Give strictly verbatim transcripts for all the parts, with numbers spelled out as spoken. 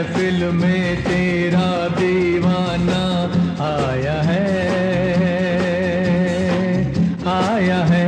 महफिल में तेरा दीवाना आया है, आया है।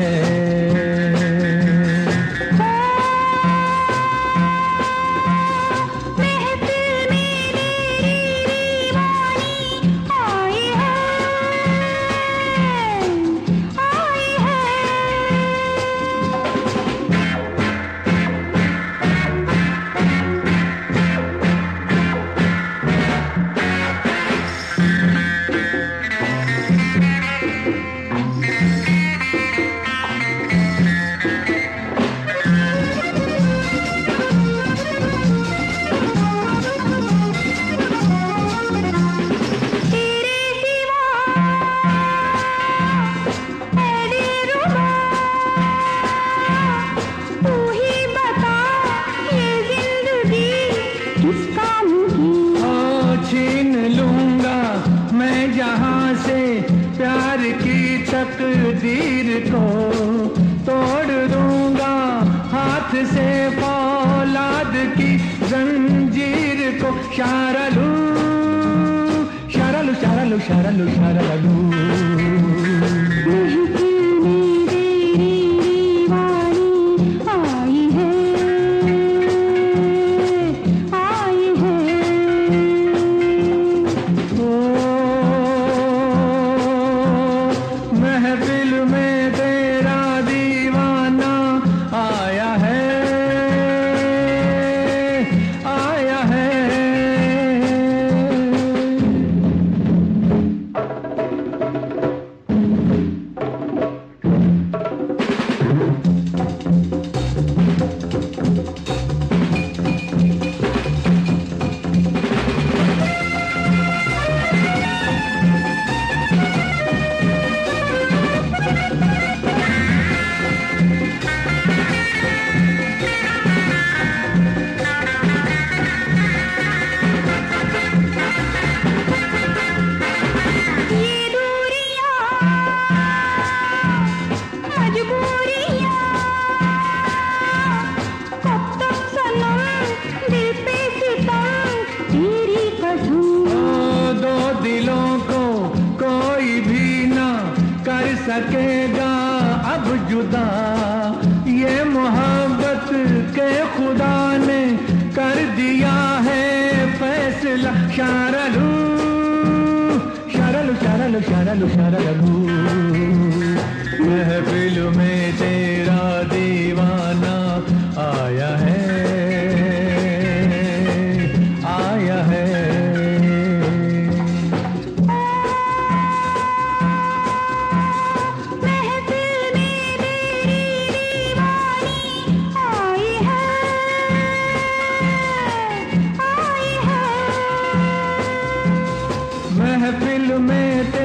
प्यार की तकदीर को तोड़ दूंगा हाथ से फौलाद की जंजीर को। शारलू शारलू शारलू शारलू शारलू महफिल में तेरा दीवाना आया है, आया है। सकेगा अब जुदा ये मोहब्बत के खुदा ने कर दिया है फैसला। शारलू शारलू शारलू शारलू शारलू महफिल में तेरा दीवाना आया है, आया है। महफिल में